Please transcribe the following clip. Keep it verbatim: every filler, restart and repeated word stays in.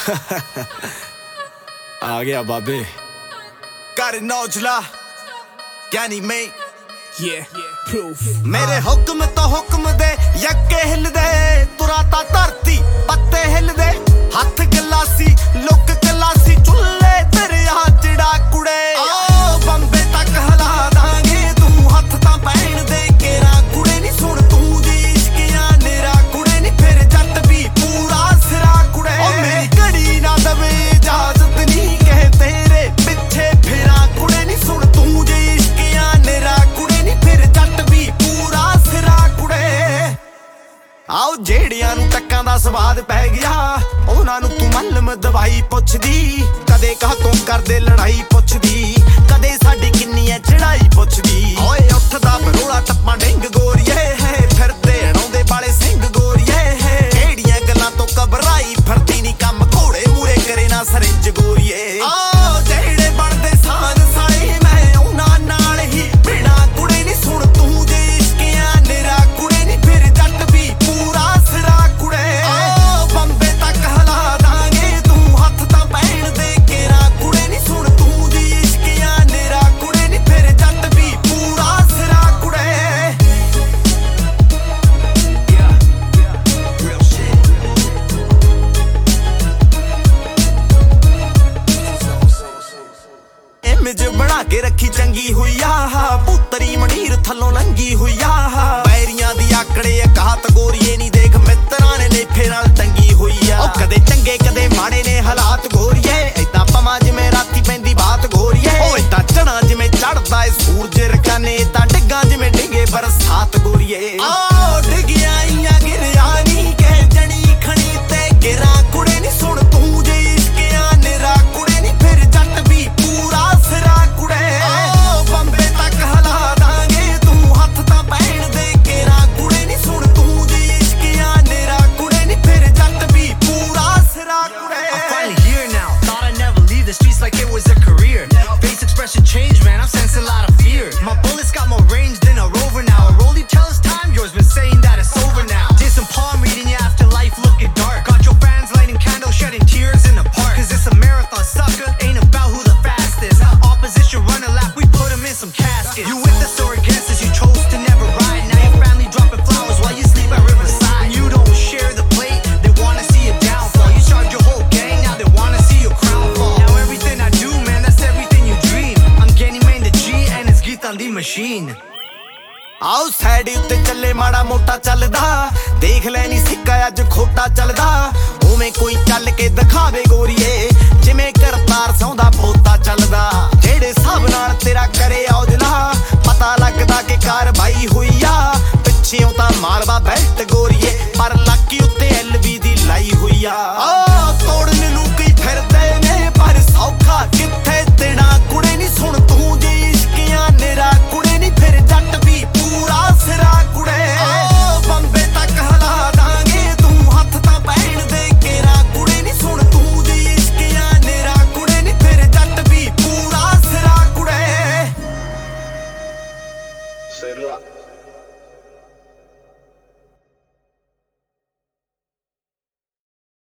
आ गया बाबे कर नौजला ज्ञानी में Yeah, proof. मेरे हुक्म तो हुक्म दे यक्के हिल दे तुराता धरती पत्ते हिल दे हथ गलासी लुक गलासी चुल्ले तेरे हाथ चिड़ा कुड़े ओ बंबे तक हला दांगे तू हथ तां पैण दे केरा कुड़े नी सुन तू जी इश्कियां नेरा कुड़े नी फिर जट भी पूरा सिरा कुड़े ओ मेरी घड़ी ना दवे इजाजत नी कह तेरे पिछे फिरा कुड़े नी सुन तू जी इश्कियां नेरा आओ जेड़ियां नू टक्कां दा स्वाद पै गया उन्हां नू तू मलम दवाई पुछदी कदे काहतों करदे लड़ाई पुछदी कदे साडी किन्नी ऐ चढ़ाई पुछदी ओए उठदा बरोला टप्पा डिंग गोरीए फिरदे अड़ाउंदे बाले सिंह गोरीए केड़ियां गल्लां तो घबराई फिरदी नी कम घोड़े मूरे करे ना सरिंज गोरीए आओ जेड़े बनदे सान साले मैं उन्हां नाल ही बिना कुड़े नी सुन तू जे इश्कियां नेरा कुड़े नी फिर जट भी पूरा सिरा कुड़े ओ बंबे तक हला दांगे तू हथ तां पैण दे केरा कुड़े नी सुन तू जी इश्कियां नेरा कुड़े नी फिर जट भी पूरा सिरा कुड़े yeah, yeah, real shit image बना के रखी चंगी हुई आ पुतरी मनीर थल्लों लंगी हुई आ पैरियां दी आकड़े काहत गोरीए नी देख मित्रां ने लेफे नाल टंगी हुई आ ओ कदे चंगे कदे माड़े ने हालात गोरीए ऐदां पवां जिवें राती पैंदी बात गोरीए ओ ऐदां चढ़ां जिवें चढ़दा ए सूरज रकाने ऐदां डिग्गां जिवें डिगे बरसात गोरीए ओ डिगियां आईयां गिरिया नी कह जणी खणी ते गिरा कुड़े नी सुन तू जे इश्कियां नेरा कुड़े नी फिर जट भी पूरा सिरा कुड़े ओ बंबे तक हला दांगे तू हथ तां पैण दे केरा कुड़े नी सुन तू जी इश्कियां नेरा कुड़े नी फिर जट भी पूरा सिरा कुड़े I'm finally here now. Thought I'd never leave the streets like it was a career. Face expression changed, man. I'm sensing a lot of fear. My bullets got more range than a rover now. A rollie tell us time, yours been saying that it's over now. Did some palm reading, you after life looking dark. Got your fans lighting candles, shedding tears in the park. Cause it's a marathon, sucker. Ain't about who the fastest. Opposition run a lap, we put them in some caskets. You with us or against us, you chose to never ride. Now your family dropping flowers while you sleep at Riverside. When you don't share the plate, they wanna see you downfall. You charge your whole gang, now they wanna see your crown fall. Now everything I do, man, that's everything you dream. I'm getting main the G and it's Geet on the machine. आओ side उत्ते चले माड़ा मोटा चलदा देख ले नी सिक्का अज खोटा चलदा उवें कोई चल के दिखावे गोरी